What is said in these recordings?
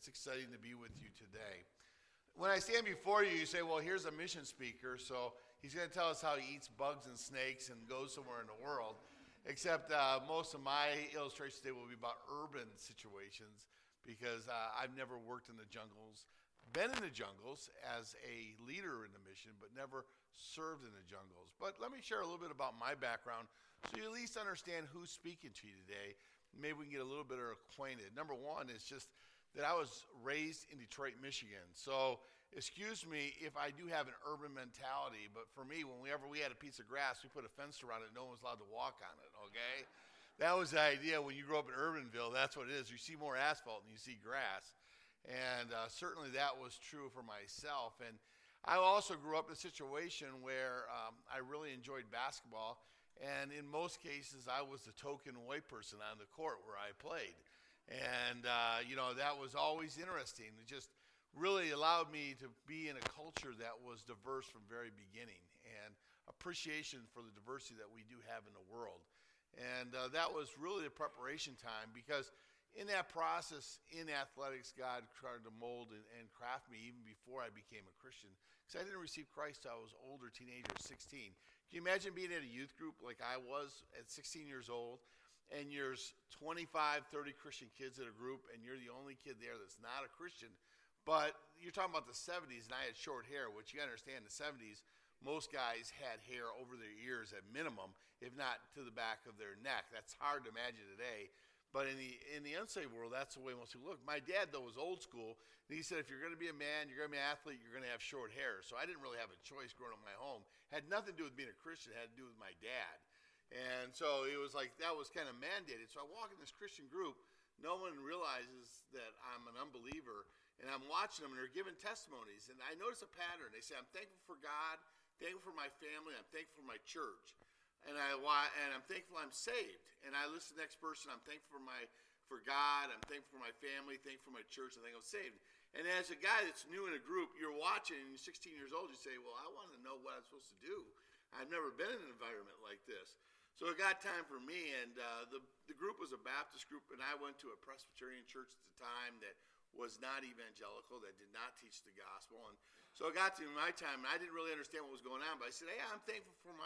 It's exciting to be with you today. When I stand before you, you say, well, here's a mission speaker, so he's going to tell us how he eats bugs and snakes and goes somewhere in the world. Except most of my illustrations today will be about urban situations because I've never worked in the jungles, been in the jungles as a leader in the mission, but never served in the jungles. But let me share a little bit about my background so you at least understand who's speaking to you today. Maybe we can get a little bit acquainted. Number one is just that I was raised in Detroit, Michigan. So excuse me if I do have an urban mentality, but for me, whenever we had a piece of grass, we put a fence around it. No one was allowed to walk on it, okay? That was the idea. When you grow up in Urbanville, that's what it is. You see more asphalt than you see grass. And certainly that was true for myself. And I also grew up in a situation where I really enjoyed basketball. And in most cases, I was the token white person on the court where I played. And, that was always interesting. It just really allowed me to be in a culture that was diverse from very beginning and appreciation for the diversity that we do have in the world. And that was really the preparation time because in that process, in athletics, God tried to mold and craft me even before I became a Christian. Because I didn't receive Christ till I was older, teenager, 16. Can you imagine being at a youth group like I was at 16 years old? And there's 25, 30 Christian kids in a group, and you're the only kid there that's not a Christian. But you're talking about the 70s, and I had short hair, which you understand in the 70s, most guys had hair over their ears at minimum, if not to the back of their neck. That's hard to imagine today. But in the unsaved world, that's the way most people look. My dad, though, was old school, and he said, if you're going to be a man, you're going to be an athlete, you're going to have short hair. So I didn't really have a choice growing up in my home. Had nothing to do with being a Christian. It had to do with my dad. And so it was like that was kind of mandated. So I walk in this Christian group. No one realizes that I'm an unbeliever. And I'm watching them, and they're giving testimonies. And I notice a pattern. They say, I'm thankful for God, thankful for my family, I'm thankful for my church. And I'm thankful I'm saved. And I listen to the next person, I'm thankful for God, I'm thankful for my family, thankful for my church, I think I'm saved. And as a guy that's new in a group, you're watching, and you're 16 years old, you say, well, I want to know what I'm supposed to do. I've never been in an environment like this. So it got time for me, and the group was a Baptist group, and I went to a Presbyterian church at the time that was not evangelical, that did not teach the gospel. And so it got to my time, and I didn't really understand what was going on, but I said, hey, I'm thankful for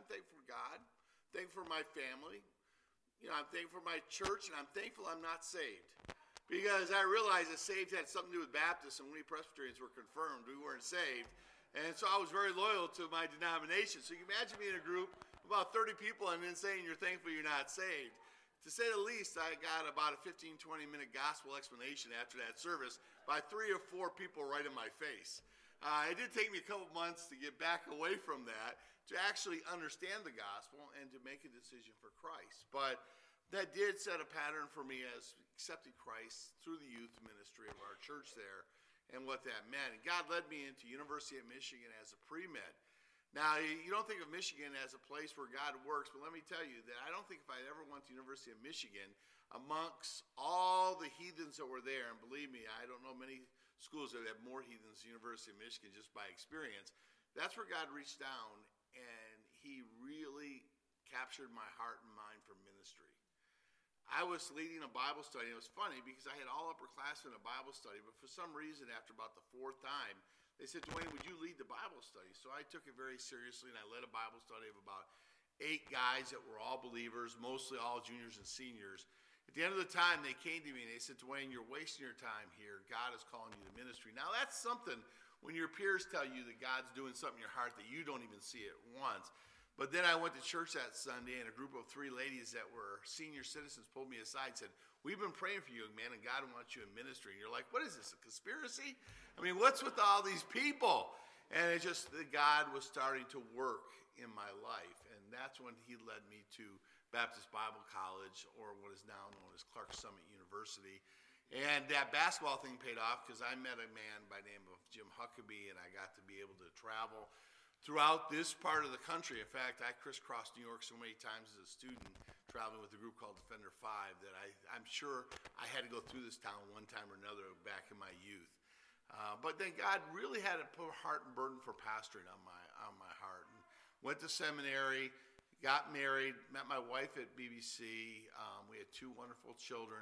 God, thankful for my family, I'm thankful for my church, and I'm thankful I'm not saved. Because I realized that saved had something to do with Baptists, and we Presbyterians were confirmed we weren't saved. And so I was very loyal to my denomination. So you can imagine me in a group, about 30 people, and then saying you're thankful you're not saved. To say the least, I got about a 15, 20-minute gospel explanation after that service by 3 or 4 people right in my face. It did take me a couple months to get back away from that, to actually understand the gospel and to make a decision for Christ. But that did set a pattern for me as accepting Christ through the youth ministry of our church there and what that meant. And God led me into University of Michigan as a pre-med. Now, you don't think of Michigan as a place where God works, but let me tell you that I don't think if I ever went to University of Michigan, amongst all the heathens that were there, and believe me, I don't know many schools that have more heathens than University of Michigan just by experience, that's where God reached down and he really captured my heart and mind for ministry. I was leading a Bible study, and it was funny because I had all upperclassmen in a Bible study, but for some reason, after about the 4th time, they said, Dwayne, would you lead the Bible study? So I took it very seriously, and I led a Bible study of about 8 guys that were all believers, mostly all juniors and seniors. At the end of the time, they came to me, and they said, Dwayne, you're wasting your time here. God is calling you to ministry. Now, that's something when your peers tell you that God's doing something in your heart that you don't even see it once. But then I went to church that Sunday, and a group of 3 ladies that were senior citizens pulled me aside and said, we've been praying for you, young man, and God wants you in ministry. And you're like, what is this, a conspiracy? I mean, what's with all these people? And it just, God was starting to work in my life. And that's when he led me to Baptist Bible College, or what is now known as Clark Summit University. And that basketball thing paid off because I met a man by the name of Jim Huckabee, and I got to be able to travel throughout this part of the country. In fact, I crisscrossed New York so many times as a student, traveling with a group called Defender 5, that I'm sure I had to go through this town one time or another back in my youth. But then God really had to put heart and burden for pastoring on my heart. And went to seminary, got married, met my wife at BBC. We had 2 wonderful children.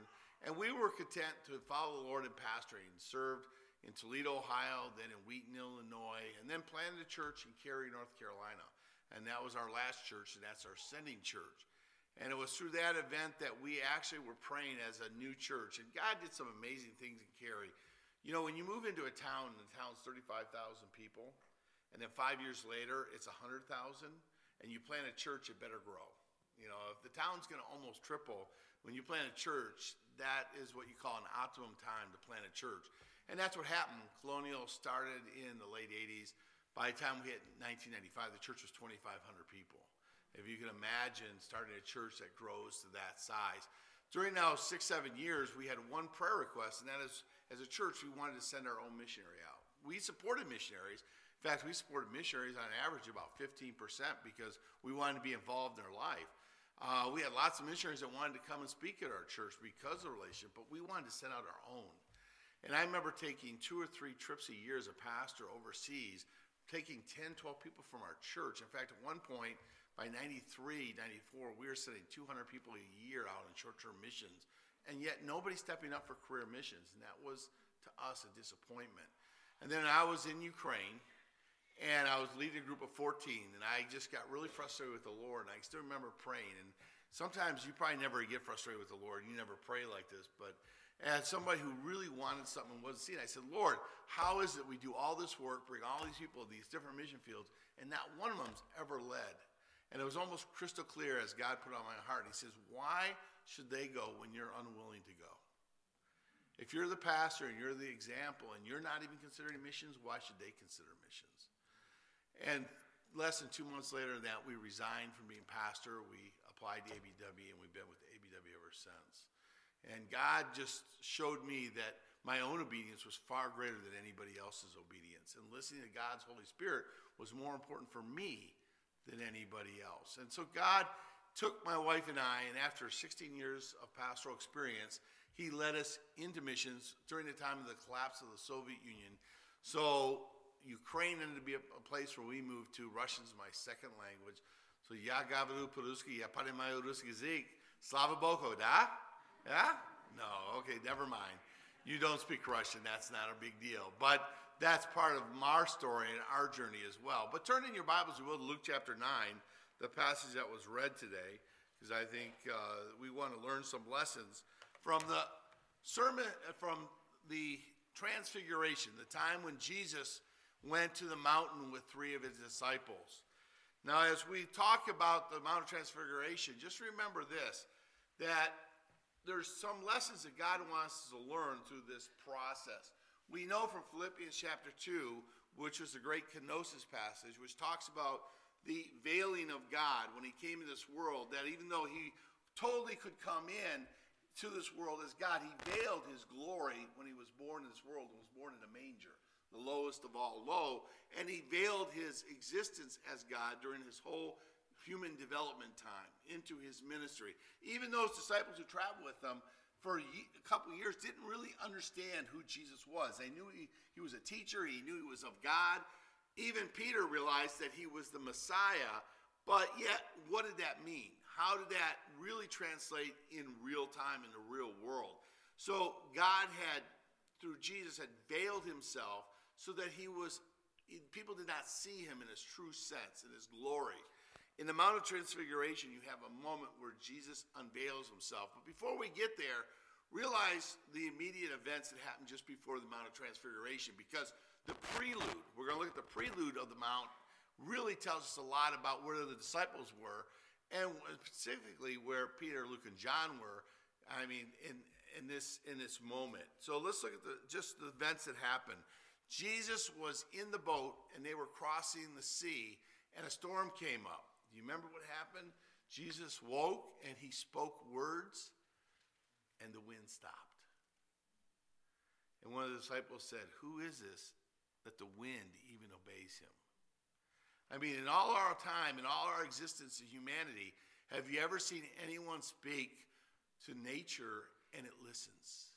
And we were content to follow the Lord in pastoring, served in Toledo, Ohio, then in Wheaton, Illinois, and then planted a church in Cary, North Carolina. And that was our last church, and that's our sending church. And it was through that event that we actually were praying as a new church. And God did some amazing things in Cary. You know, when you move into a town, and the town's 35,000 people, and then 5 years later, it's 100,000, and you plant a church, it better grow. You know, if the town's going to almost triple, when you plant a church, that is what you call an optimum time to plant a church. And that's what happened. Colonial started in the late 80s. By the time we hit 1995, the church was 2,500 people. If you can imagine starting a church that grows to that size. During now 6-7 years, we had one prayer request, and that is, as a church, we wanted to send our own missionary out. We supported missionaries. In fact, we supported missionaries on average about 15% because we wanted to be involved in their life. We had lots of missionaries that wanted to come and speak at our church because of the relationship, but we wanted to send out our own. And I remember taking 2 or 3 trips a year as a pastor overseas, taking 10, 12 people from our church. In fact, at one point, by 93, 94, we were sending 200 people a year out on short-term missions, and yet nobody stepping up for career missions, and that was, to us, a disappointment. And then I was in Ukraine, and I was leading a group of 14, and I just got really frustrated with the Lord, and I still remember praying. And sometimes you probably never get frustrated with the Lord. You never pray like this. But as somebody who really wanted something and wasn't seeing, I said, Lord, how is it we do all this work, bring all these people to these different mission fields, and not one of them's ever led? And it was almost crystal clear as God put it on my heart. He says, why should they go when you're unwilling to go? If you're the pastor and you're the example and you're not even considering missions, why should they consider missions? And less than 2 months later than that, we resigned from being pastor. We applied to ABW, and we've been with ABW ever since. And God just showed me that my own obedience was far greater than anybody else's obedience. And listening to God's Holy Spirit was more important for me than anybody else. And so God took my wife and I, and after 16 years of pastoral experience, he led us into missions during the time of the collapse of the Soviet Union. So Ukraine ended to be a place where we moved to. Russian's my second language. So ya говорю по-русски, я понимаю русский язык. Slava Boko, da? Yeah? No, okay, never mind. You don't speak Russian, that's not a big deal. But that's part of our story and our journey as well. But turn in your Bibles, if you will, to Luke chapter 9, the passage that was read today, because I think we want to learn some lessons from the sermon, from the transfiguration, the time when Jesus went to the mountain with 3 of his disciples. Now, as we talk about the Mount of Transfiguration, just remember this, that there's some lessons that God wants us to learn through this process. We know from Philippians chapter 2, which was the great kenosis passage, which talks about the veiling of God when he came to this world, that even though he totally could come in to this world as God, he veiled his glory when he was born in this world and was born in a manger, the lowest of all low, and he veiled his existence as God during his whole human development time into his ministry. Even those disciples who traveled with him for a couple of years didn't really understand who Jesus was. They knew he was a teacher, he knew he was of God. Even Peter realized that he was the Messiah, but yet, what did that mean? How did that really translate in real time in the real world? So God had, through Jesus, had veiled himself so that people did not see him in his true sense, in his glory. In the Mount of Transfiguration, you have a moment where Jesus unveils himself. But before we get there, realize the immediate events that happened just before the Mount of Transfiguration, because the prelude, we're going to look at the prelude of the Mount, really tells us a lot about where the disciples were, and specifically where Peter, Luke, and John were, in this moment. So let's look at just the events that happened. Jesus was in the boat, and they were crossing the sea, and a storm came up. Do you remember what happened? Jesus woke, and he spoke words, and the wind stopped. And one of the disciples said, "Who is this that the wind even obeys him?" I mean, in all our time, in all our existence of humanity, have you ever seen anyone speak to nature and it listens?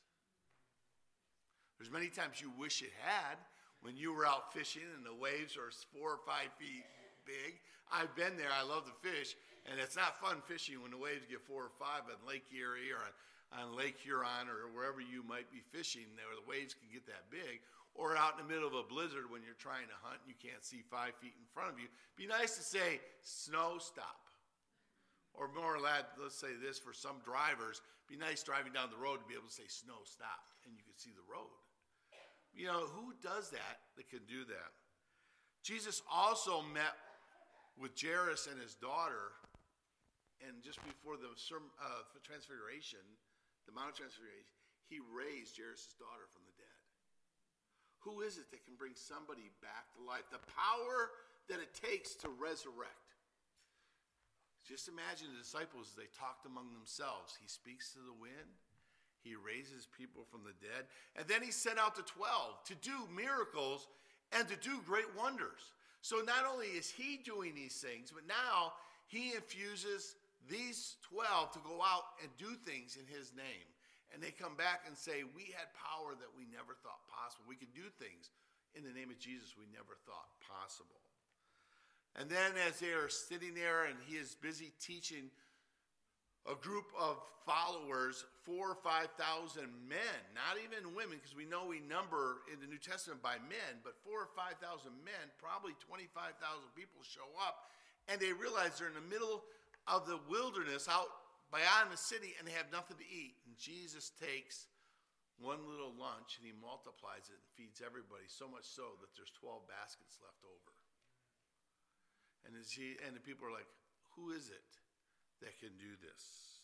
There's many times you wish it had when you were out fishing and the waves are 4 or 5 feet big. I've been there. I love to fish, and it's not fun fishing when the waves get 4 or 5 on Lake Erie or on Lake Huron or wherever you might be fishing, where the waves can get that big, or out in the middle of a blizzard when you're trying to hunt and you can't see 5 feet in front of you, be nice to say, snow, stop. Or more or less, let's say this for some drivers, be nice driving down the road to be able to say, snow, stop, and you can see the road. You know, who does that can do that? Jesus also met with Jairus and his daughter, and just before the Transfiguration, the Mount of Transfiguration, he raised Jairus' daughter from the dead. Who is it that can bring somebody back to life? The power that it takes to resurrect. Just imagine the disciples as they talked among themselves. He speaks to the wind. He raises people from the dead. And then he sent out the 12 to do miracles and to do great wonders. So not only is he doing these things, but now he infuses these 12 to go out and do things in his name. And they come back and say, we had power that we never thought possible. We could do things in the name of Jesus we never thought possible. And then as they are sitting there and he is busy teaching a group of followers, 4,000 or 5,000 men, not even women, because we know we number in the New Testament by men, but 4,000 or 5,000 men, probably 25,000 people show up, and they realize they're in the middle of the wilderness out beyond the city, and they have nothing to eat. And Jesus takes one little lunch and he multiplies it and feeds everybody, so much so that there's 12 baskets left over. And the people are like, who is it that can do this?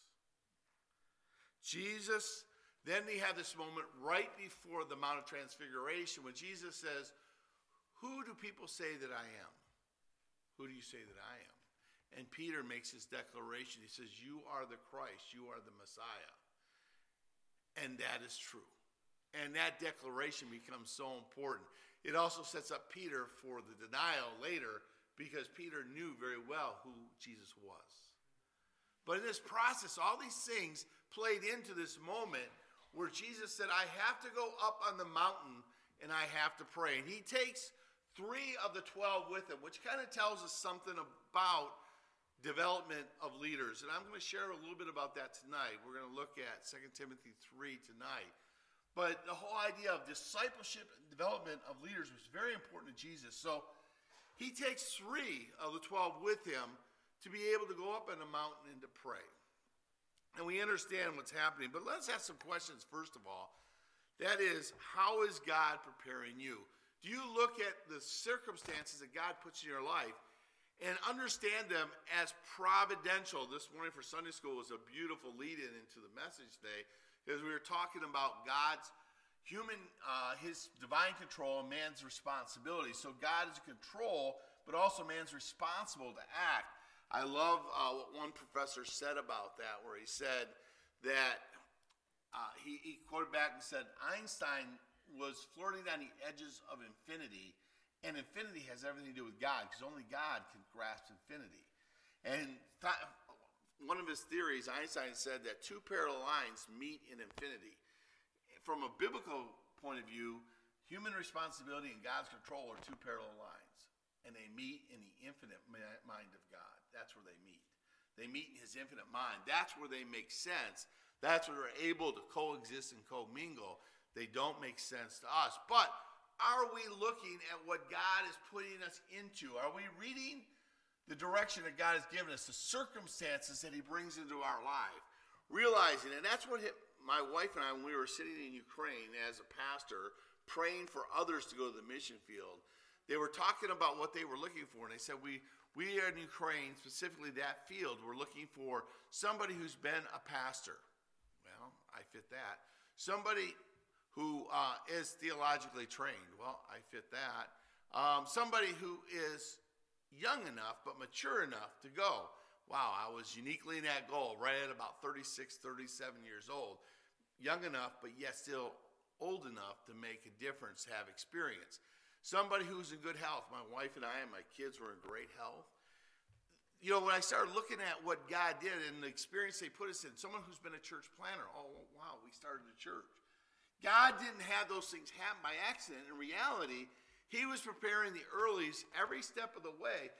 Jesus, then they have this moment right before the Mount of Transfiguration when Jesus says, who do people say that I am? Who do you say that I am? And Peter makes his declaration. He says, you are the Christ. You are the Messiah. And that is true. And that declaration becomes so important. It also sets up Peter for the denial later because Peter knew very well who Jesus was. But in this process, all these things played into this moment where Jesus said, I have to go up on the mountain and I have to pray. And he takes 3 of the 12 with him, which kind of tells us something about development of leaders. And I'm going to share a little bit about that tonight. We're going to look at 2 Timothy 3 tonight. But the whole idea of discipleship and development of leaders was very important to Jesus. So he takes 3 of the 12 with him to be able to go up on the mountain and to pray. And we understand what's happening. But let's ask some questions first of all. That is, how is God preparing you? Do you look at the circumstances that God puts in your life and understand them as providential? This morning for Sunday school was a beautiful lead-in into the message today, because we were talking about God's his divine control and man's responsibility. So God is in control, but also man's responsible to act. I love what one professor said about that, where he said that he quoted back and said, Einstein was flirting on the edges of infinity. And infinity has everything to do with God, because only God can grasp infinity. And one of his theories, Einstein said that 2 parallel lines meet in infinity. From a biblical point of view, human responsibility and God's control are 2 parallel lines. And they meet in the infinite mind of God. That's where they meet. They meet in his infinite mind. That's where they make sense. That's where they're able to coexist and commingle. They don't make sense to us. But are we looking at what God is putting us into? Are we reading the direction that God has given us, the circumstances that he brings into our life? Realizing, and that's what my wife and I, when we were sitting in Ukraine as a pastor, praying for others to go to the mission field, they were talking about what they were looking for. And they said, we are in Ukraine, specifically that field, we're looking for somebody who's been a pastor. Well, I fit that. Somebody who is theologically trained. Well, I fit that. Somebody who is young enough but mature enough to go. Wow, I was uniquely in that goal right at about 36, 37 years old. Young enough but yet still old enough to make a difference, have experience. Somebody who's in good health. My wife and I and my kids were in great health. You know, when I started looking at what God did and the experience they put us in, someone who's been a church planner, oh, wow, we started a church. God didn't have those things happen by accident. In reality, he was preparing the earlies every step of the way.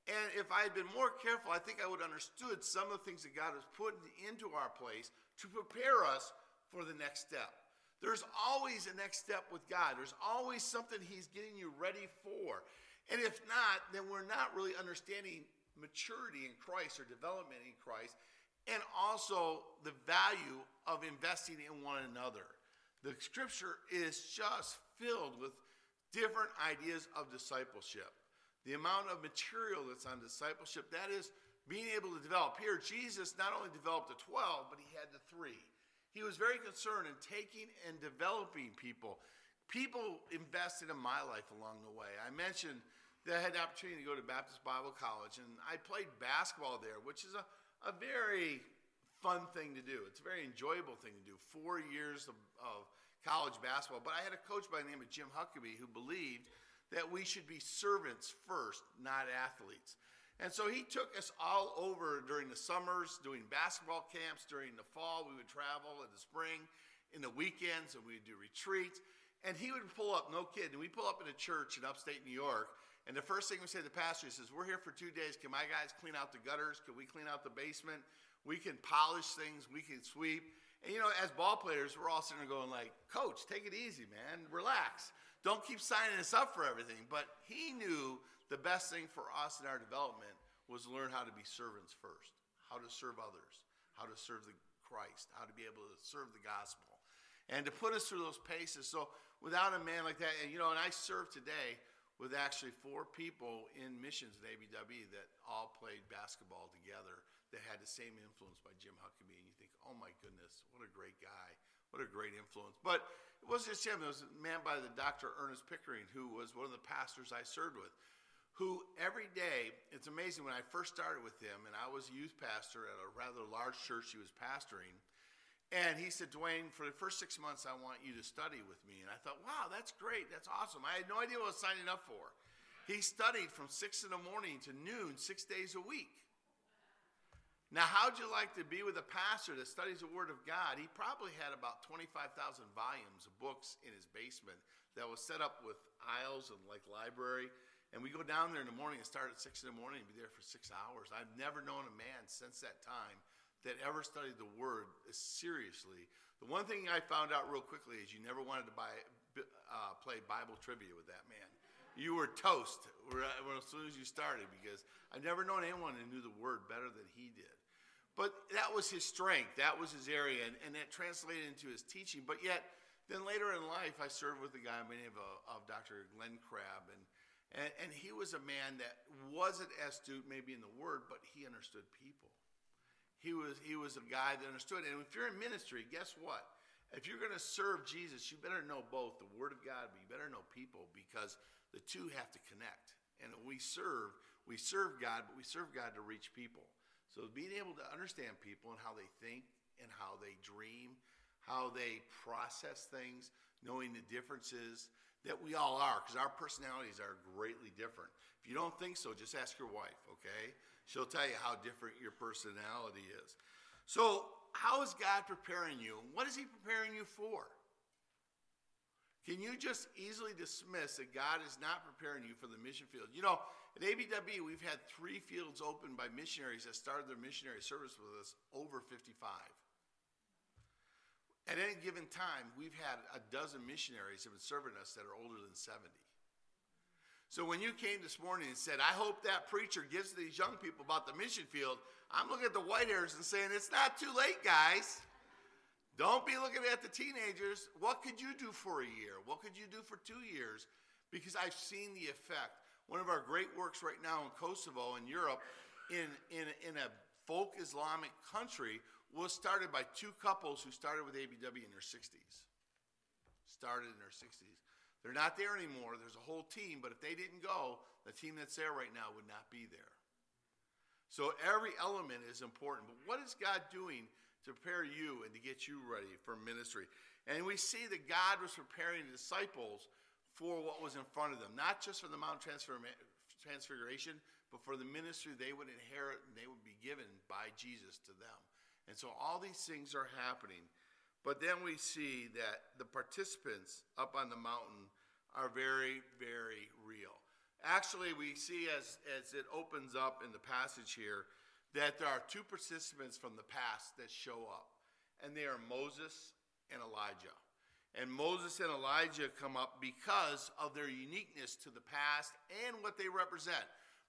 And if I had been more careful, I think I would have understood some of the things that God has put into our place to prepare us for the next step. There's always a next step with God. There's always something he's getting you ready for. And if not, then we're not really understanding maturity in Christ or development in Christ, and also the value of investing in one another. The scripture is just filled with different ideas of discipleship. The amount of material that's on discipleship, that is being able to develop. Here, Jesus not only developed the 12, but he had the 3. He was very concerned in taking and developing people. People invested in my life along the way. I mentioned that I had the opportunity to go to Baptist Bible College, and I played basketball there, which is a very fun thing to do. It's a very enjoyable thing to do, 4 years of college basketball. But I had a coach by the name of Jim Huckabee who believed that we should be servants first, not athletes. And so he took us all over during the summers, doing basketball camps. During the fall, we would travel. In the spring, in the weekends, and we would do retreats. And he would pull up, no kidding, we pull up in a church in upstate New York, and the first thing we say to the pastor, he says, we're here for 2 days. Can my guys clean out the gutters? Can we clean out the basement? We can polish things. We can sweep. And, you know, as ball players, we're all sitting there going like, Coach, take it easy, man. Relax. Don't keep signing us up for everything. But he knew the best thing for us in our development was to learn how to be servants first, how to serve others, how to serve the Christ, how to be able to serve the gospel, and to put us through those paces. So without a man like that, and, you know, and I serve today with actually 4 people in missions at ABW that all played basketball together that had the same influence by Jim Huckabee. And you think, oh my goodness, what a great guy. What a great influence. But it wasn't just him. It was a man by the Dr. Ernest Pickering, who was one of the pastors I served with, who every day, it's amazing, when I first started with him, and I was a youth pastor at a rather large church he was pastoring, and he said, Dwayne, for the first 6 months, I want you to study with me. And I thought, wow, that's great. That's awesome. I had no idea what I was signing up for. He studied from 6 in the morning to noon, 6 days a week. Now, how'd you like to be with a pastor that studies the Word of God? He probably had about 25,000 volumes of books in his basement that was set up with aisles and like library. And we go down there in the morning and start at 6 in the morning and be there for 6 hours. I've never known a man since that time that ever studied the Word seriously. The one thing I found out real quickly is you never wanted to play Bible trivia with that man. You were toast as soon as you started, because I've never known anyone who knew the Word better than he did. But that was his strength. That was his area, and that translated into his teaching. But yet, then later in life, I served with a guy by the name of Dr. Glenn Crabb, and he was a man that wasn't as astute maybe in the Word, but he understood people. He was a guy that understood. And if you're in ministry, guess what? If you're going to serve Jesus, you better know both the Word of God, but you better know people, because the two have to connect. And we serve God, but we serve God to reach people. So being able to understand people and how they think and how they dream, how they process things, knowing the differences that we all are, because our personalities are greatly different. If you don't think so, just ask your wife, okay? She'll tell you how different your personality is. So how is God preparing you? What is he preparing you for? Can you just easily dismiss that God is not preparing you for the mission field? You know, at ABW, we've had 3 fields opened by missionaries that started their missionary service with us over 55. At any given time, we've had a dozen missionaries who have been serving us that are older than 70. So when you came this morning and said, I hope that preacher gives to these young people about the mission field, I'm looking at the white hairs and saying, it's not too late, guys. Don't be looking at the teenagers. What could you do for a year? What could you do for 2 years? Because I've seen the effect. One of our great works right now in Kosovo in Europe, in a folk Islamic country, was started by 2 couples who started with ABW in their 60s. Started in their 60s. They're not there anymore. There's a whole team, but if they didn't go, the team that's there right now would not be there. So every element is important. But what is God doing to prepare you and to get you ready for ministry? And we see that God was preparing the disciples for what was in front of them, not just for the Mount Transfiguration, but for the ministry they would inherit and they would be given by Jesus to them. And so all these things are happening. But then we see that the participants up on the mountain are very, very real. Actually, we see as it opens up in the passage here that there are two participants from the past that show up, and they are Moses and Elijah. And Moses and Elijah come up because of their uniqueness to the past and what they represent.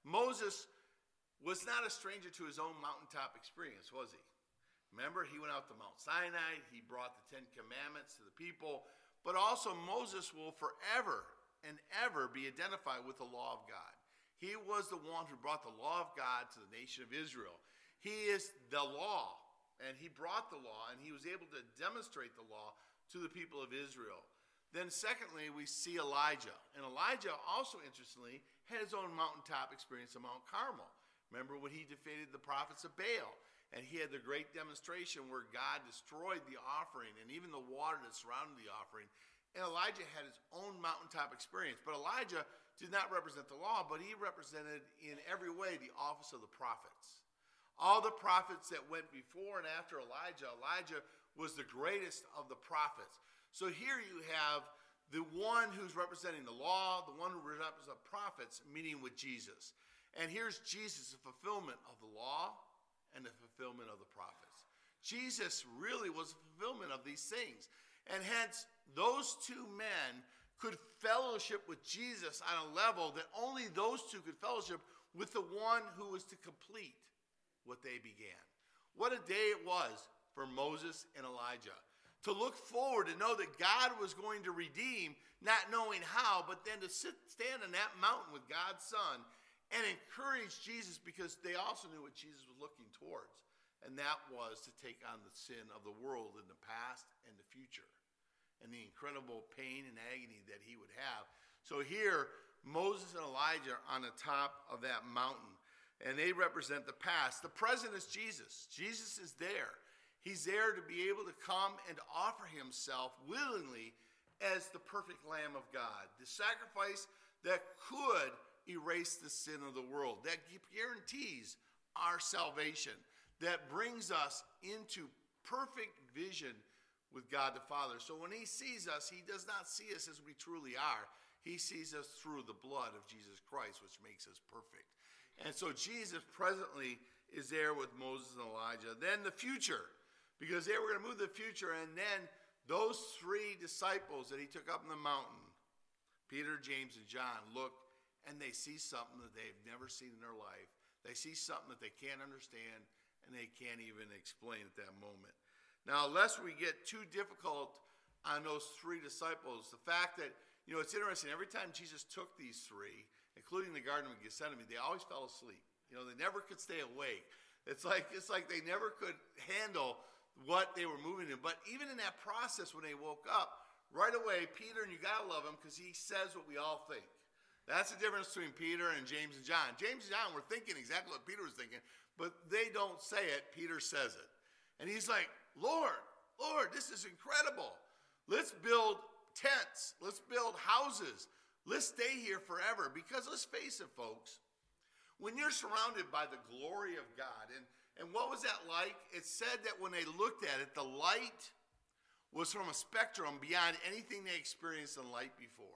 Moses was not a stranger to his own mountaintop experience, was he? Remember, he went out to Mount Sinai, he brought the Ten Commandments to the people, but also Moses will forever and ever be identified with the law of God. He was the one who brought the law of God to the nation of Israel. He is the law, and he brought the law, and he was able to demonstrate the law to the people of Israel. Then secondly, we see Elijah. And Elijah also, interestingly, had his own mountaintop experience at Mount Carmel. Remember when he defeated the prophets of Baal? And he had the great demonstration where God destroyed the offering and even the water that surrounded the offering. And Elijah had his own mountaintop experience. But Elijah did not represent the law, but he represented in every way the office of the prophets. All the prophets that went before and after Elijah, Elijah was the greatest of the prophets. So here you have the one who's representing the law, the one who represents the prophets, meeting with Jesus. And here's Jesus, the fulfillment of the law and the fulfillment of the prophets. Jesus really was the fulfillment of these things. And hence, those two men could fellowship with Jesus on a level that only those two could fellowship with the one who was to complete what they began. What a day it was for Moses and Elijah. To look forward and know that God was going to redeem, not knowing how, but then to stand on that mountain with God's Son and encourage Jesus, because they also knew what Jesus was looking towards. And that was to take on the sin of the world in the past and the future, and the incredible pain and agony that he would have. So here, Moses and Elijah are on the top of that mountain, and they represent the past. The present is Jesus. Jesus is there. He's there to be able to come and to offer himself willingly as the perfect Lamb of God, the sacrifice that could erase the sin of the world, that guarantees our salvation, that brings us into perfect vision with God the Father. So when he sees us, he does not see us as we truly are. He sees us through the blood of Jesus Christ, which makes us perfect. And so Jesus presently is there with Moses and Elijah. Then the future, because they were going to move to the future, and then those three disciples that he took up in the mountain, Peter, James, and John, look, and they see something that they've never seen in their life. They see something that they can't understand, and they can't even explain at that moment. Now, lest we get too difficult on those three disciples, the fact that, it's interesting, every time Jesus took these three, including the Garden of Gethsemane, they always fell asleep. They never could stay awake. It's like they never could handle what they were moving in. But even in that process, when they woke up, right away, Peter, and you got to love him because he says what we all think. That's the difference between Peter and James and John. James and John were thinking exactly what Peter was thinking, but they don't say it. Peter says it. And he's like, Lord, this is incredible. Let's build tents. Let's build houses. Let's stay here forever. Because let's face it, folks, when you're surrounded by the glory of God, and what was that like? It said that when they looked at it, the light was from a spectrum beyond anything they experienced in light before.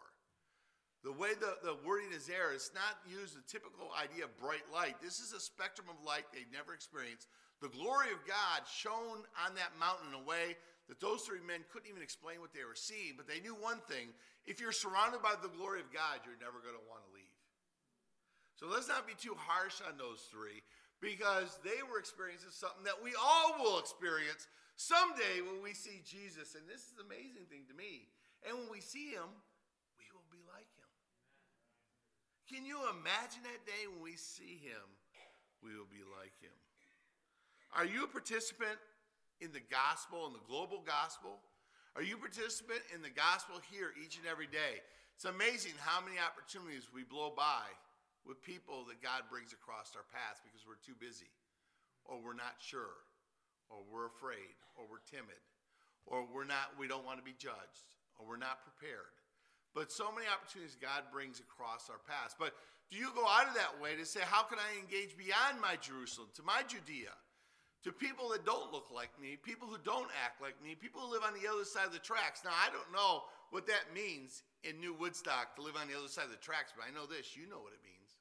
The way the wording is there, it's not used the typical idea of bright light. This is a spectrum of light they've never experienced. The glory of God shone on that mountain in a way that those three men couldn't even explain what they were seeing, but they knew one thing: if you're surrounded by the glory of God, you're never going to want to leave. So let's not be too harsh on those three, because they were experiencing something that we all will experience someday when we see Jesus. And this is the amazing thing to me. And when we see him, we will be like him. Can you imagine that day when we see him, we will be like him? Are you a participant in the gospel, in the global gospel? Are you a participant in the gospel here each and every day? It's amazing how many opportunities we blow by with people that God brings across our paths because we're too busy, or we're not sure, or we're afraid, or we're timid, or we don't want to be judged, or we're not prepared. But so many opportunities God brings across our paths. But do you go out of that way to say, how can I engage beyond my Jerusalem, to my Judea? to people that don't look like me, people who don't act like me, people who live on the other side of the tracks. Now, I don't know what that means in New Woodstock to live on the other side of the tracks, but I know this. You know what it means.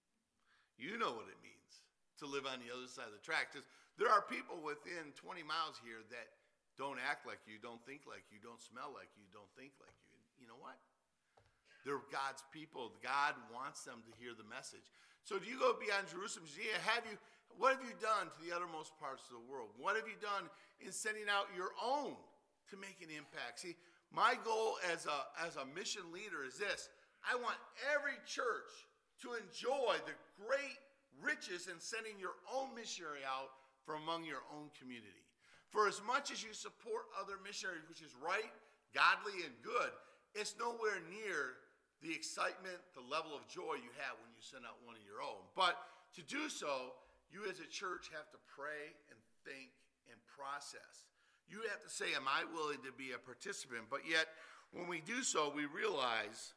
You know what it means to live on the other side of the tracks. There are people within 20 miles here that don't act like you, don't think like you, don't smell like you, don't think like you. You know what? They're God's people. God wants them to hear the message. So do you go beyond Jerusalem? What have you done to the uttermost parts of the world? What have you done in sending out your own to make an impact? See, my goal as a mission leader is this. I want every church to enjoy the great riches in sending your own missionary out from among your own community. For as much as you support other missionaries, which is right, godly, and good, it's nowhere near the excitement, the level of joy you have when you send out one of your own. But to do so, you as a church have to pray and think and process. You have to say, am I willing to be a participant? But yet, when we do so, we realize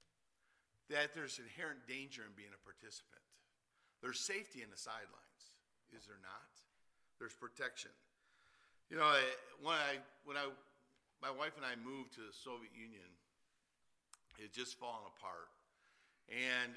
that there's inherent danger in being a participant. There's safety in the sidelines, is there not? There's protection. You know, when my wife and I moved to the Soviet Union, it had just fallen apart. And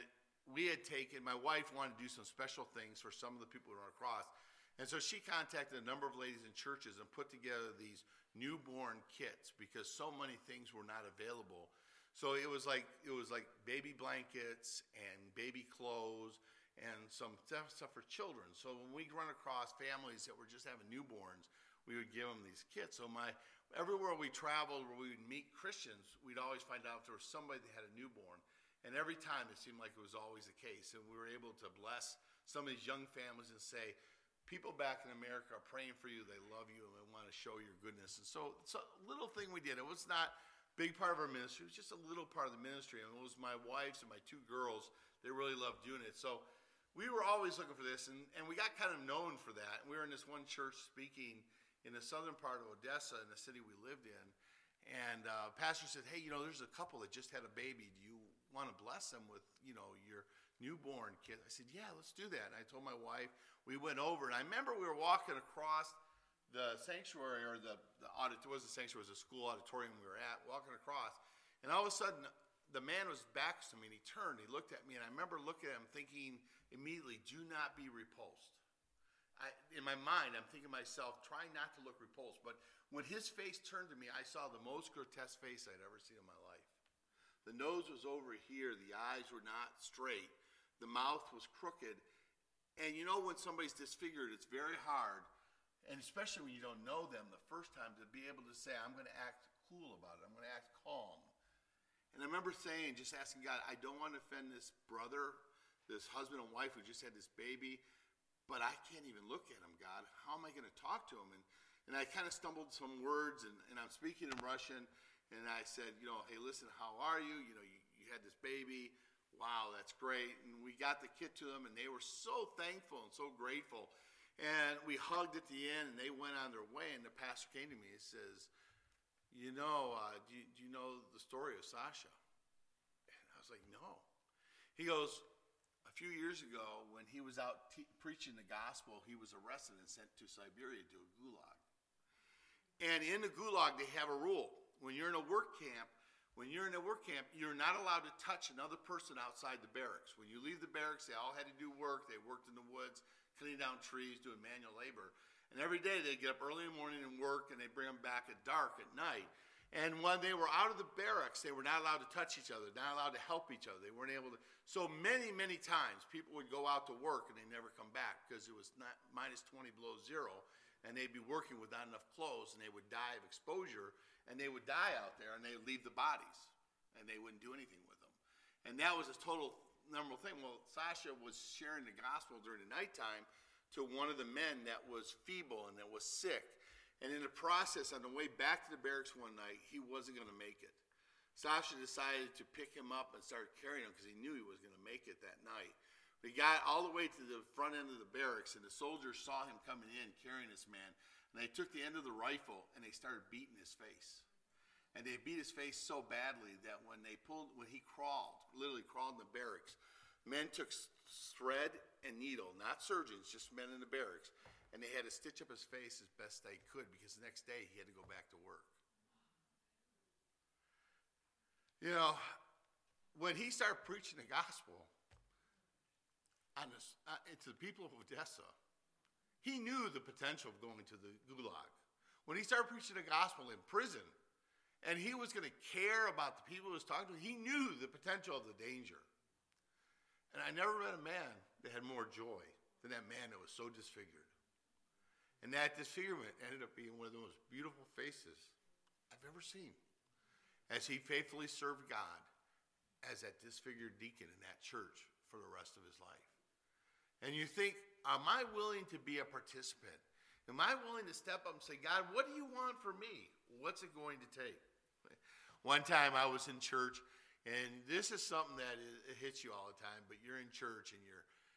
my wife wanted to do some special things for some of the people who were across. And so she contacted a number of ladies in churches and put together these newborn kits because so many things were not available. So it was like baby blankets and baby clothes and some stuff for children. So when we run across families that were just having newborns, we would give them these kits. So everywhere we traveled where we would meet Christians, we'd always find out if there was somebody that had a newborn. And every time it seemed like it was always the case. And we were able to bless some of these young families and say, people back in America are praying for you. They love you and they want to show your goodness. And so it's a little thing we did. It was not a big part of our ministry. It was just a little part of the ministry. And it was my wife's and my two girls. They really loved doing it. So we were always looking for this. And we got kind of known for that. And we were in this one church speaking in the southern part of Odessa in the city we lived in. And pastor said, hey, there's a couple that just had a baby. Do you want to bless them with, your newborn kid? I said, yeah, let's do that. And I told my wife, we went over, and I remember we were walking across the sanctuary, or it was a sanctuary, it was a school auditorium we were at, walking across, and all of a sudden, the man was back to me, and he turned, he looked at me, and I remember looking at him thinking immediately, do not be repulsed. In my mind, I'm thinking to myself, try not to look repulsed, but when his face turned to me, I saw the most grotesque face I'd ever seen in my life. The nose was over here. The eyes were not straight. The mouth was crooked. And when somebody's disfigured, it's very hard, and especially when you don't know them the first time, to be able to say, I'm going to act cool about it. I'm going to act calm. And I remember just asking God, I don't want to offend this brother, this husband and wife who just had this baby, but I can't even look at him, God. How am I going to talk to him? And I kind of stumbled some words, and I'm speaking in Russian. And I said, hey, listen, how are you? You had this baby. Wow, that's great. And we got the kit to them, and they were so thankful and so grateful. And we hugged at the end, and they went on their way. And the pastor came to me and says, do you know the story of Sasha? And I was like, no. He goes, a few years ago, when he was out preaching the gospel, he was arrested and sent to Siberia to a gulag. And in the gulag, they have a rule. When you're in a work camp, you're not allowed to touch another person outside the barracks. When you leave the barracks, they all had to do work. They worked in the woods, cutting down trees, doing manual labor. And every day they get up early in the morning and work, and they bring them back at dark at night. And when they were out of the barracks, they were not allowed to touch each other, not allowed to help each other. They weren't able to. So many, many times people would go out to work and they never come back because it was not minus 20 below zero. And they'd be working with not enough clothes, and they would die of exposure, and they would die out there, and they would leave the bodies, and they wouldn't do anything with them. And that was a total normal thing. Well, Sasha was sharing the gospel during the nighttime to one of the men that was feeble and that was sick. And in the process, on the way back to the barracks one night, he wasn't going to make it. Sasha decided to pick him up and start carrying him because he knew he was going to make it that night. We got all the way to the front end of the barracks, and the soldiers saw him coming in carrying this man. And they took the end of the rifle, and they started beating his face. And they beat his face so badly that when he literally crawled in the barracks, men took thread and needle, not surgeons, just men in the barracks, and they had to stitch up his face as best they could because the next day he had to go back to work. You know, when he started preaching the gospel to the people of Odessa, he knew the potential of going to the gulag. When he started preaching the gospel in prison, and he was going to care about the people he was talking to, he knew the potential of the danger. And I never met a man that had more joy than that man that was so disfigured. And that disfigurement ended up being one of the most beautiful faces I've ever seen, as he faithfully served God as that disfigured deacon in that church for the rest of his life. And you think, am I willing to be a participant? Am I willing to step up and say, God, what do you want from me? What's it going to take? One time I was in church, and this is something that it hits you all the time, but you're in church and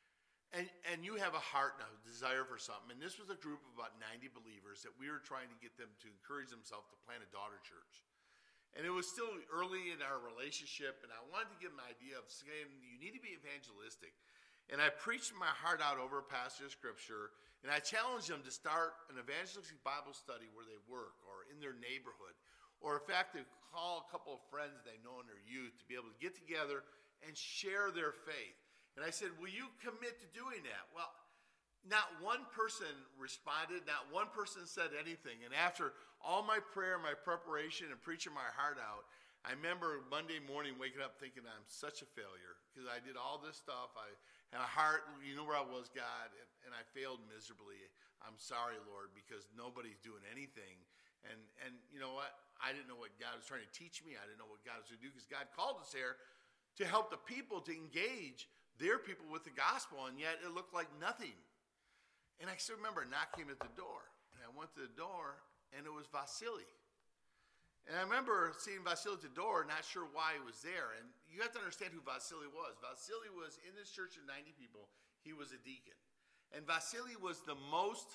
you have a heart and a desire for something. And this was a group of about 90 believers that we were trying to get them to encourage themselves to plant a daughter church. And it was still early in our relationship, and I wanted to give them an idea of saying, you need to be evangelistic. And I preached my heart out over a passage of scripture, and I challenged them to start an evangelistic Bible study where they work or in their neighborhood, or in fact, to call a couple of friends they know in their youth to be able to get together and share their faith. And I said, will you commit to doing that? Well, not one person responded, not one person said anything. And after all my prayer, my preparation, and preaching my heart out, I remember Monday morning waking up thinking I'm such a failure because I did all this stuff. I had a heart, you know where I was, God, and I failed miserably. I'm sorry, Lord, because nobody's doing anything. And you know what? I didn't know what God was trying to teach me. I didn't know what God was going to do because God called us there to help the people to engage their people with the gospel, and yet it looked like nothing. And I still remember knocking at the door. And I went to the door, and it was Vasily. And I remember seeing Vasily at the door, not sure why he was there. And you have to understand who Vasily was. Vasily was in this church of 90 people. He was a deacon. And Vasily was the most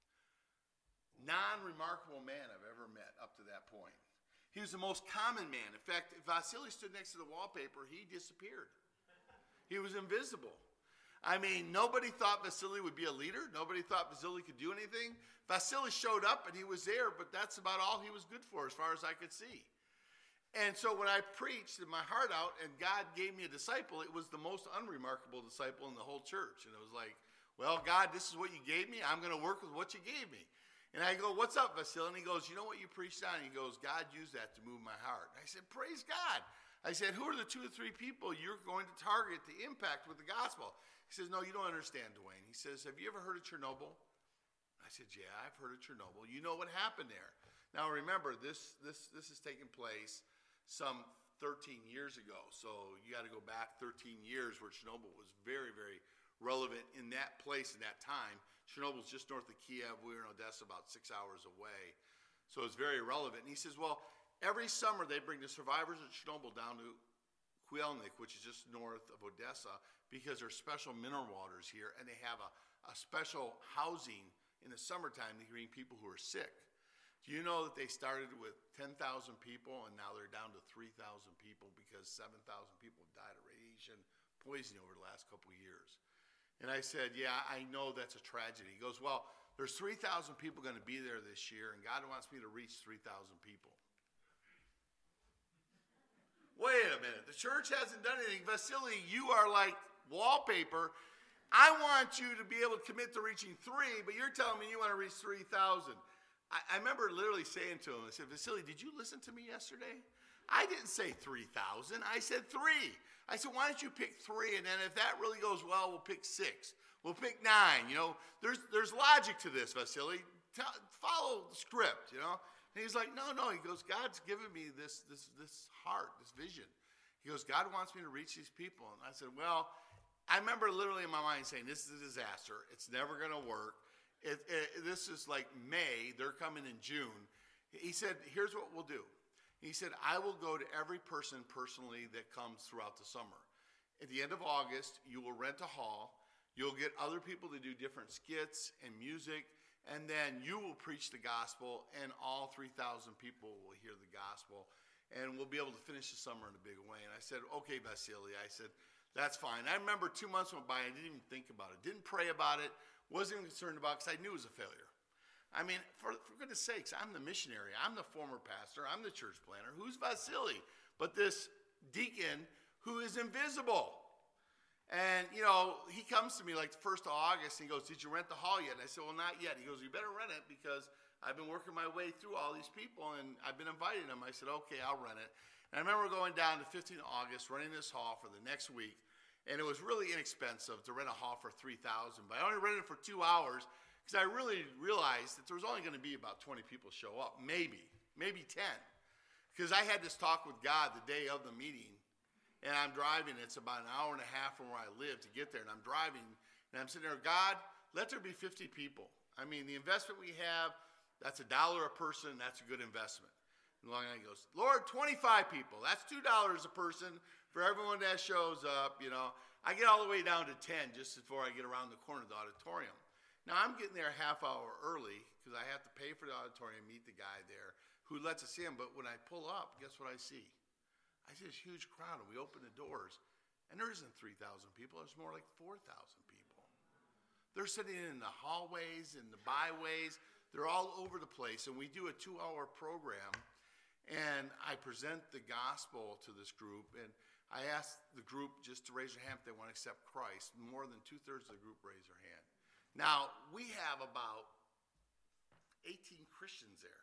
non-remarkable man I've ever met up to that point. He was the most common man. In fact, if Vasily stood next to the wallpaper, he disappeared. He was invisible. I mean, nobody thought Vasily would be a leader. Nobody thought Vasily could do anything. Vasily showed up and he was there, but that's about all he was good for as far as I could see. And so when I preached my heart out and God gave me a disciple, it was the most unremarkable disciple in the whole church. And it was like, well, God, this is what you gave me. I'm going to work with what you gave me. And I go, what's up, Vasily? And he goes, you know what you preached on? He goes, God used that to move my heart. And I said, praise God. I said, who are the 2 or 3 people you're going to target to impact with the gospel? He says, no, you don't understand, Dwayne. He says, have you ever heard of Chernobyl? I said, yeah, I've heard of Chernobyl. You know what happened there. Now, remember, this has taken place some 13 years ago. So you got to go back 13 years where Chernobyl was very, very relevant in that place in that time. Chernobyl's just north of Kiev. We were in Odessa about 6 hours away. So it's very relevant. And he says, well, every summer they bring the survivors of Chernobyl down to Kuelnik, which is just north of Odessa, because there's special mineral waters here, and they have a special housing in the summertime to bring people who are sick. Do you know that they started with 10,000 people, and now they're down to 3,000 people because 7,000 people have died of radiation poisoning over the last couple of years? And I said, yeah, I know that's a tragedy. He goes, well, there's 3,000 people going to be there this year, and God wants me to reach 3,000 people. Wait a minute. The church hasn't done anything. Vasily, you are like wallpaper. I want you to be able to commit to reaching 3, but you're telling me you want to reach 3,000. I remember literally saying to him, I said, Vasily, did you listen to me yesterday? I didn't say 3,000. I said 3. I said, why don't you pick 3, and then if that really goes well, we'll pick 6. We'll pick 9. You know, there's logic to this, Vasily. Follow the script, you know. And he's like, no. He goes, God's given me this heart, this vision. He goes, God wants me to reach these people. And I said, well, I remember literally in my mind saying, this is a disaster. It's never going to work. This is like May. They're coming in June. He said, here's what we'll do. He said, I will go to every person personally that comes throughout the summer. At the end of August, you will rent a hall. You'll get other people to do different skits and music. And then you will preach the gospel, and all 3,000 people will hear the gospel, and we'll be able to finish the summer in a big way. And I said, okay, Vasily. I said, That's fine. I remember 2 months went by, I didn't even think about it. Didn't pray about it. Wasn't even concerned about it because I knew it was a failure. I mean, for goodness sakes, I'm the missionary. I'm the former pastor. I'm the church planner. Who's Vasily? But this deacon who is invisible. And, he comes to me like the 1st of August, and he goes, did you rent the hall yet? And I said, well, not yet. He goes, you better rent it because I've been working my way through all these people, and I've been inviting them. I said, okay, I'll rent it. And I remember going down to 15th of August, renting this hall for the next week. And it was really inexpensive to rent a hall for $3,000. But I only rented it for 2 hours because I really realized that there was only going to be about 20 people show up, maybe 10. Because I had this talk with God the day of the meeting, and I'm driving. It's about an hour and a half from where I live to get there. And I'm driving, and I'm sitting there, God, let there be 50 people. I mean, the investment we have, that's $1 a person. That's a good investment. And Long Island goes, Lord, 25 people. That's $2 a person for everyone that shows up. I get all the way down to 10 just before I get around the corner of the auditorium. Now, I'm getting there a half hour early because I have to pay for the auditorium, meet the guy there who lets us in. But when I pull up, guess what I see? I see this huge crowd, and we open the doors, and there isn't 3,000 people. There's more like 4,000 people. They're sitting in the hallways and the byways. They're all over the place, and we do a 2-hour program, and I present the gospel to this group, and I ask the group just to raise their hand if they want to accept Christ. More than 2/3 of the group raise their hand. Now, we have about 18 Christians there.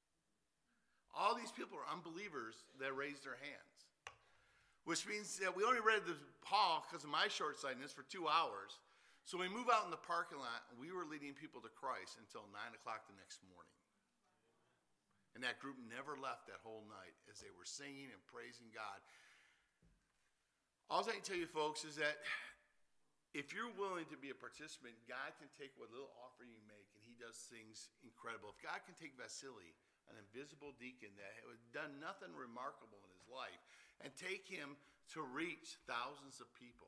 All these people are unbelievers that raised their hands, which means that we only rented the hall because of my short-sightedness for 2 hours. So we move out in the parking lot, and we were leading people to Christ until 9 o'clock the next morning. And that group never left that whole night as they were singing and praising God. All I can tell you, folks, is that if you're willing to be a participant, God can take what little offering you make, and he does things incredible. If God can take Vasily, an invisible deacon that had done nothing remarkable in his life, and take him to reach thousands of people,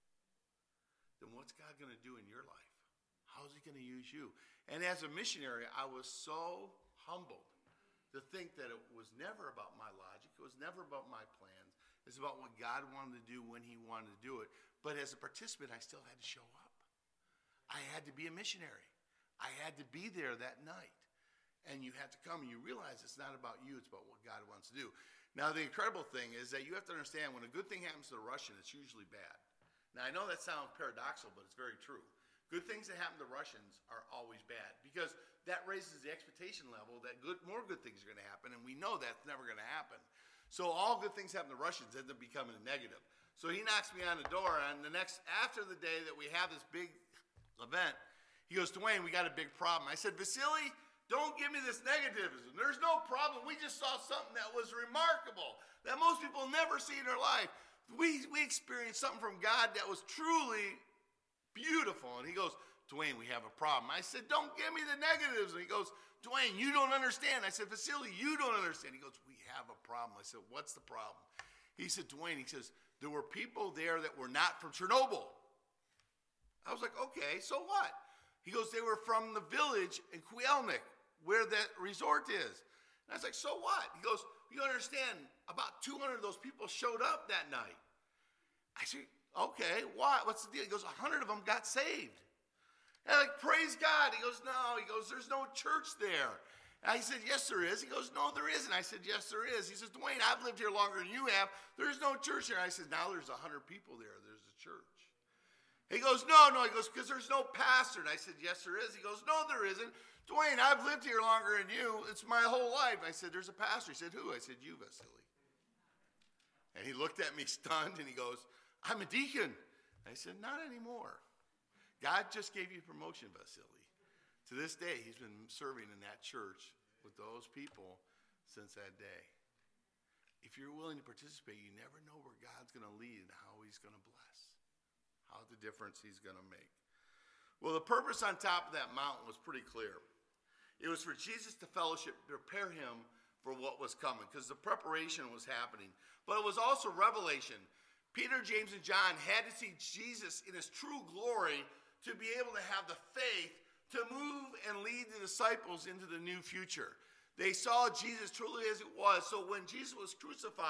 then what's God going to do in your life? How is he going to use you? And as a missionary, I was so humbled to think that it was never about my logic. It was never about my plans. It's about what God wanted to do when he wanted to do it. But as a participant, I still had to show up. I had to be a missionary. I had to be there that night. And you have to come, and you realize it's not about you. It's about what God wants to do. Now, the incredible thing is that you have to understand when a good thing happens to the Russian, it's usually bad. Now, I know that sounds paradoxical, but it's very true. Good things that happen to Russians are always bad because that raises the expectation level that more good things are going to happen, and we know that's never going to happen. So all good things happen to Russians end up becoming a negative. So he knocks me on the door, and after the day that we have this big event, he goes, Dwayne, we got a big problem. I said, Vasily, don't give me this negativism. There's no problem. We just saw something that was remarkable that most people never see in their life. We experienced something from God that was truly beautiful. And he goes, Dwayne, we have a problem. I said, don't give me the negatives. And he goes, Dwayne, you don't understand. I said, Vasily, you don't understand. He goes, we have a problem. I said, what's the problem? He said, Dwayne, he says, there were people there that were not from Chernobyl. I was like, okay, so what? He goes, they were from the village in Kuelnik, where that resort is. And I was like, so what? He goes, you understand, about 200 of those people showed up that night. I said, okay, why? What's the deal? He goes, 100 of them got saved. And I'm like, praise God. He goes, no. He goes, there's no church there. And I said, yes, there is. He goes, no, there isn't. I said, yes, there is. He says, Dwayne, I've lived here longer than you have. There's no church here. I said, now there's 100 people there. There's a church. He goes, no. He goes, because there's no pastor. And I said, yes, there is. He goes, no, there isn't. Dwayne, I've lived here longer than you. It's my whole life. I said, there's a pastor. He said, who? I said, you, Vasily. And he looked at me stunned, and he goes, I'm a deacon. I said, not anymore. God just gave you promotion, Vasily. To this day, he's been serving in that church with those people since that day. If you're willing to participate, you never know where God's going to lead and how he's going to bless, how the difference he's going to make. Well, the purpose on top of that mountain was pretty clear. It was for Jesus to fellowship, prepare him for what was coming, because the preparation was happening. But it was also revelation. Peter, James, and John had to see Jesus in his true glory to be able to have the faith to move and lead the disciples into the new future. They saw Jesus truly as it was. So when Jesus was crucified,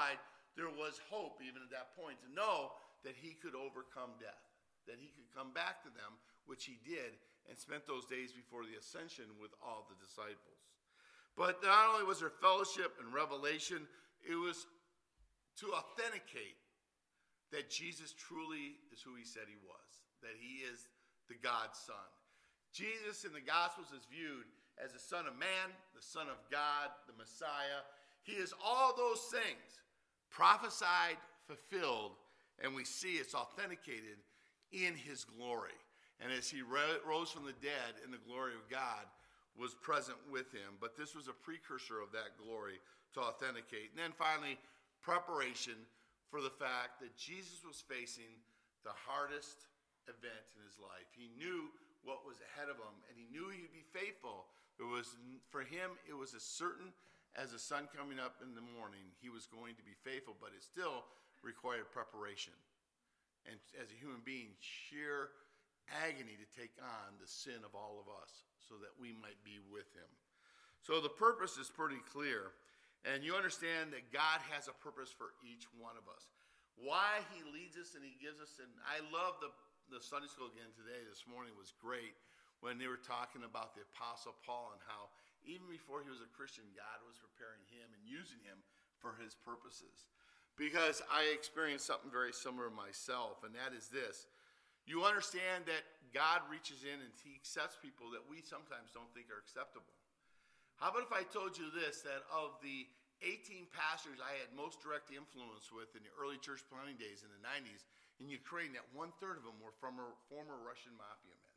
there was hope even at that point to know that he could overcome death, that he could come back to them, which he did, and spent those days before the ascension with all the disciples. But not only was there fellowship and revelation, it was to authenticate that Jesus truly is who he said he was, that he is the God's Son. Jesus in the Gospels is viewed as the Son of Man, the Son of God, the Messiah. He is all those things prophesied, fulfilled, and we see it's authenticated in his glory. And as he rose from the dead in the glory of God, was present with him. But this was a precursor of that glory to authenticate. And then finally, preparation for the fact that Jesus was facing the hardest event in his life. He knew what was ahead of him, and he knew he'd be faithful. For him, it was as certain as the sun coming up in the morning, he was going to be faithful, but it still required preparation. And as a human being, sheer agony to take on the sin of all of us so that we might be with him. So the purpose is pretty clear. And you understand that God has a purpose for each one of us. Why he leads us and he gives us. And I love the Sunday school again today. This morning was great when they were talking about the Apostle Paul and how even before he was a Christian, God was preparing him and using him for his purposes. Because I experienced something very similar myself, and that is this. You understand that God reaches in and he accepts people that we sometimes don't think are acceptable. How about if I told you this, that of the 18 pastors I had most direct influence with in the early church planting days in the 90s in Ukraine, that 1/3 of them were former Russian mafia men.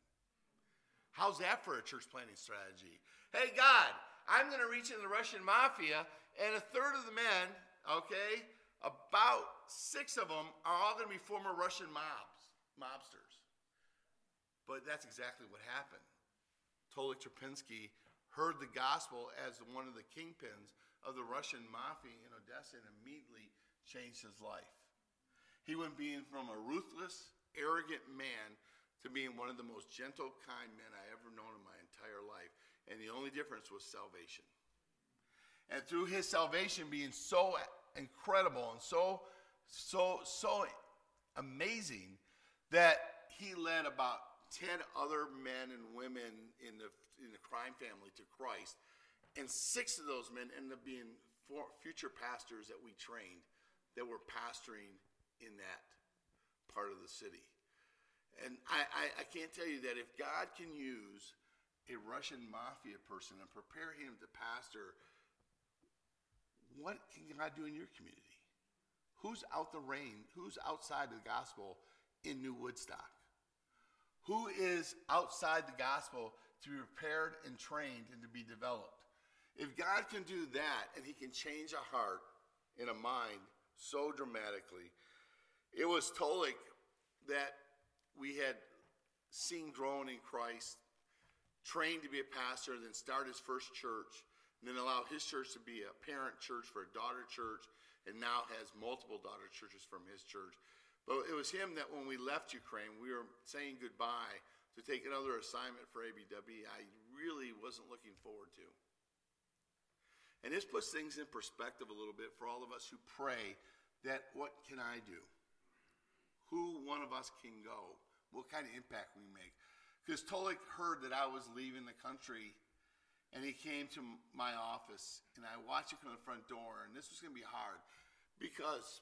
How's that for a church planting strategy? Hey, God, I'm going to reach into the Russian mafia, and 1/3 of the men, okay, about 6 of them are all going to be former Russian mobsters. But that's exactly what happened. Tolik Trapinski heard the gospel as one of the kingpins of the Russian mafia in Odessa and immediately changed his life. He went being from a ruthless, arrogant man to being one of the most gentle, kind men I ever known in my entire life. And the only difference was salvation. And through his salvation being so incredible and so amazing that he led about 10 other men and women in the crime family to Christ, and 6 of those men ended up being future pastors that we trained that were pastoring in that part of the city. And I can't tell you that if God can use a Russian mafia person and prepare him to pastor, what can God do in your community? Who's outside the gospel in New Woodstock? Who is outside the gospel to be prepared and trained and to be developed? If God can do that and he can change a heart and a mind so dramatically, it was Tolik that we had seen grown in Christ, trained to be a pastor, then start his first church, and then allow his church to be a parent church for a daughter church, and now has multiple daughter churches from his church. But it was him that when we left Ukraine, we were saying goodbye to take another assignment for ABW I really wasn't looking forward to. And this puts things in perspective a little bit for all of us who pray that what can I do? Who one of us can go? What kind of impact we make? Because Tolik heard that I was leaving the country, and he came to my office, and I watched him come to the front door, and this was going to be hard because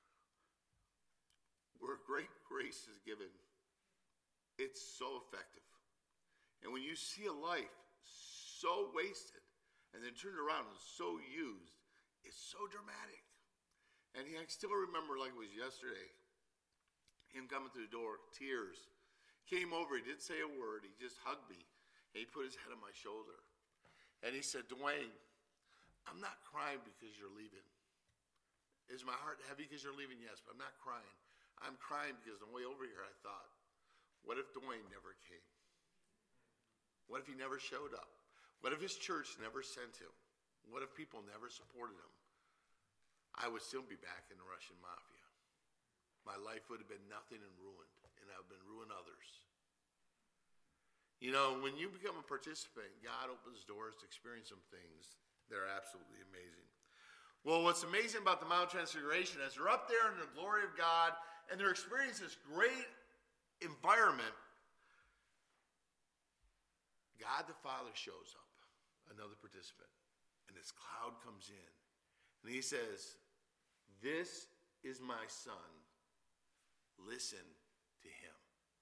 where great grace is given, it's so effective. And when you see a life so wasted and then turned around and so used, it's so dramatic. And I still remember like it was yesterday, him coming through the door, tears. Came over, he didn't say a word, he just hugged me, and he put his head on my shoulder. And he said, Dwayne, I'm not crying because you're leaving. Is my heart heavy because you're leaving? Yes, but I'm not crying. I'm crying because on the way over here I thought, what if Dwayne never came? What if he never showed up? What if his church never sent him? What if people never supported him? I would still be back in the Russian mafia. My life would have been nothing and ruined, and I would have been ruined others. You know, when you become a participant, God opens doors to experience some things that are absolutely amazing. Well, what's amazing about the Mount Transfiguration is they're up there in the glory of God, and they're experiencing this great environment. God the Father shows up, another participant, and this cloud comes in. And he says, "This is my son. Listen to him."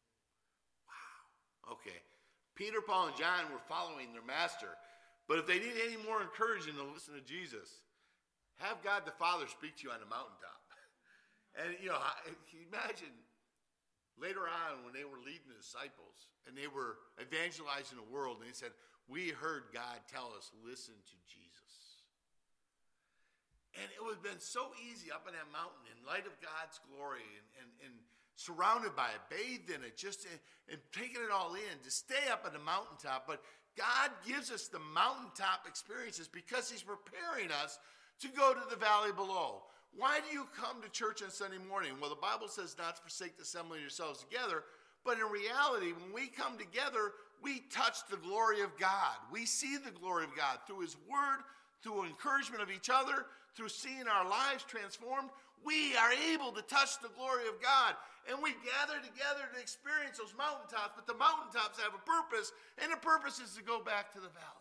Wow. Okay. Peter, Paul, and John were following their master. But if they need any more encouragement to listen to Jesus, have God the Father speak to you on the mountaintop. And, can you imagine later on when they were leading the disciples and they were evangelizing the world, and they said, "We heard God tell us, listen to Jesus." And it would have been so easy up on that mountain in light of God's glory and surrounded by it, bathed in it, and taking it all in, to stay up on the mountaintop. But God gives us the mountaintop experiences because he's preparing us to go to the valley below. Why do you come to church on Sunday morning? Well, the Bible says not to forsake the assembling yourselves together. But in reality, when we come together, we touch the glory of God. We see the glory of God through his word, through encouragement of each other, through seeing our lives transformed. We are able to touch the glory of God. And we gather together to experience those mountaintops. But the mountaintops have a purpose, and the purpose is to go back to the valley.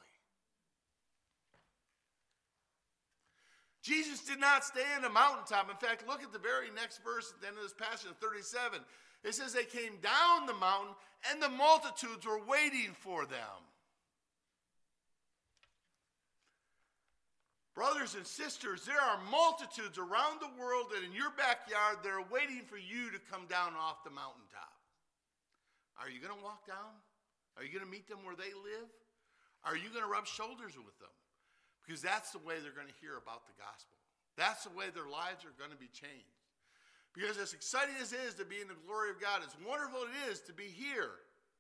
Jesus did not stay in the mountaintop. In fact, look at the very next verse at the end of this passage, 37. It says they came down the mountain, and the multitudes were waiting for them. Brothers and sisters, there are multitudes around the world and in your backyard that are waiting for you to come down off the mountaintop. Are you going to walk down? Are you going to meet them where they live? Are you going to rub shoulders with them? Because that's the way they're going to hear about the gospel. That's the way their lives are going to be changed. Because as exciting as it is to be in the glory of God, as wonderful it is to be here,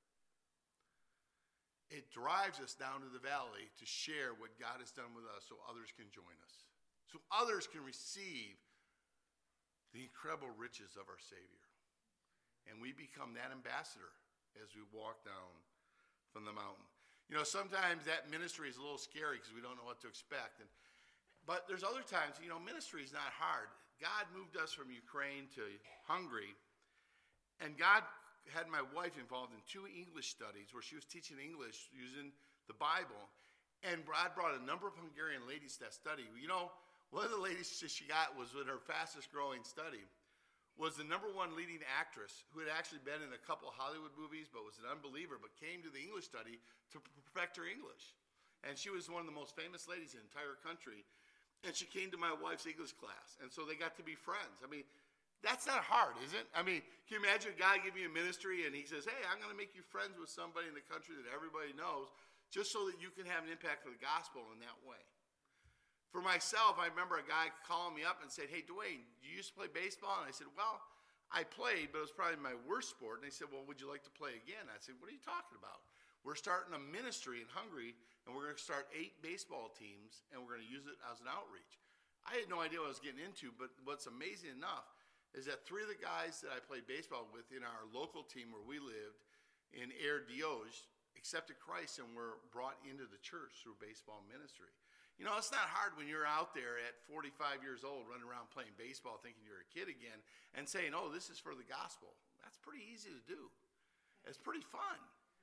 it drives us down to the valley to share what God has done with us so others can join us. So others can receive the incredible riches of our Savior. And we become that ambassador as we walk down from the mountain. Sometimes that ministry is a little scary because we don't know what to expect. But there's other times, ministry is not hard. God moved us from Ukraine to Hungary, and God had my wife involved in 2 English studies where she was teaching English using the Bible. And God brought a number of Hungarian ladies to that study. One of the ladies she got was in her fastest growing study, was the #1 leading actress who had actually been in a couple of Hollywood movies but was an unbeliever, but came to the English study to perfect her English. And she was one of the most famous ladies in the entire country. And she came to my wife's English class. And so they got to be friends. That's not hard, is it? Can you imagine a guy giving you a ministry and he says, "Hey, I'm going to make you friends with somebody in the country that everybody knows just so that you can have an impact for the gospel in that way." For myself, I remember a guy calling me up and said, "Hey, Dwayne, you used to play baseball?" And I said, "Well, I played, but it was probably my worst sport." And they said, "Well, would you like to play again?" I said, "What are you talking about? We're starting a ministry in Hungary, and we're going to start 8 baseball teams, and we're going to use it as an outreach." I had no idea what I was getting into, but what's amazing enough is that 3 of the guys that I played baseball with in our local team where we lived in Air Dios accepted Christ and were brought into the church through baseball ministry. It's not hard when you're out there at 45 years old running around playing baseball thinking you're a kid again and saying, "Oh, this is for the gospel." That's pretty easy to do. It's pretty fun.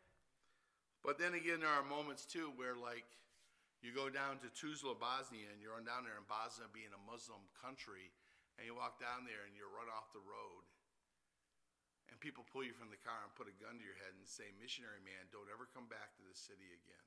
But then again, there are moments too where you go down to Tuzla, Bosnia, and you're down there in Bosnia being a Muslim country, and you walk down there and you run off the road, and people pull you from the car and put a gun to your head and say, "Missionary man, don't ever come back to this city again."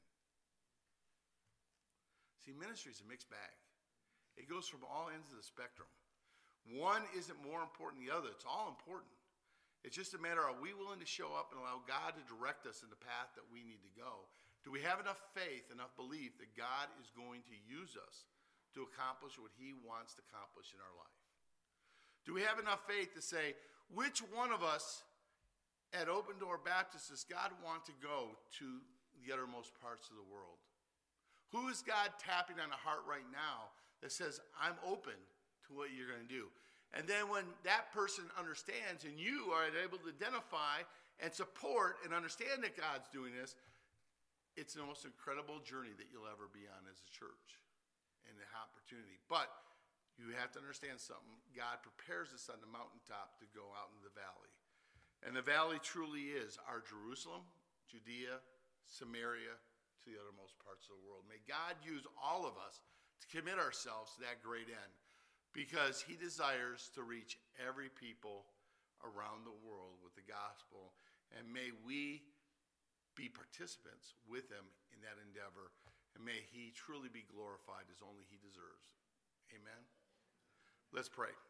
See, ministry is a mixed bag. It goes from all ends of the spectrum. One isn't more important than the other. It's all important. It's just a matter of, are we willing to show up and allow God to direct us in the path that we need to go? Do we have enough faith, enough belief that God is going to use us to accomplish what he wants to accomplish in our life? Do we have enough faith to say, which one of us at Open Door Baptist does God want to go to the uttermost parts of the world? Who is God tapping on the heart right now that says, "I'm open to what you're going to do"? And then when that person understands and you are able to identify and support and understand that God's doing this, it's the most incredible journey that you'll ever be on as a church and an opportunity. But You have to understand something. God prepares us on the mountaintop to go out into the valley. And the valley truly is our Jerusalem, Judea, Samaria, to the uttermost parts of the world. May God use all of us to commit ourselves to that great end, because he desires to reach every people around the world with the gospel. And may we be participants with him in that endeavor. And may he truly be glorified as only he deserves. Amen. Let's pray.